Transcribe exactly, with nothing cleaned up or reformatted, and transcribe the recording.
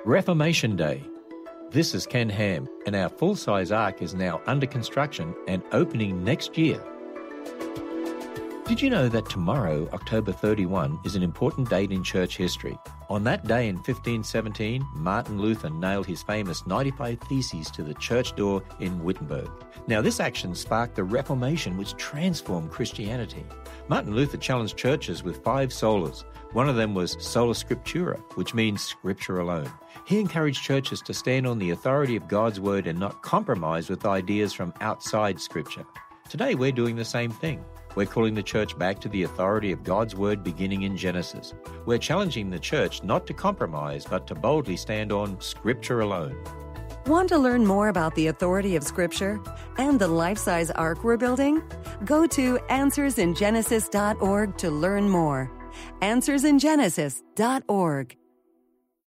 Reformation Day. This is Ken Ham, and our full-size ark is now under construction and opening next year. Did you know that tomorrow, October thirty-first, is an important date in church history? On that day in fifteen seventeen, Martin Luther nailed his famous ninety-five Theses to the church door in Wittenberg. Now, this action sparked the Reformation, which transformed Christianity. Martin Luther challenged churches with five solas. One of them was sola scriptura, which means scripture alone. He encouraged churches to stand on the authority of God's word and not compromise with ideas from outside scripture. Today, we're doing the same thing. We're calling the church back to the authority of God's word beginning in Genesis. We're challenging the church not to compromise, but to boldly stand on Scripture alone. Want to learn more about the authority of Scripture and the life-size ark we're building? Go to answers in genesis dot org to learn more. answers in genesis dot org.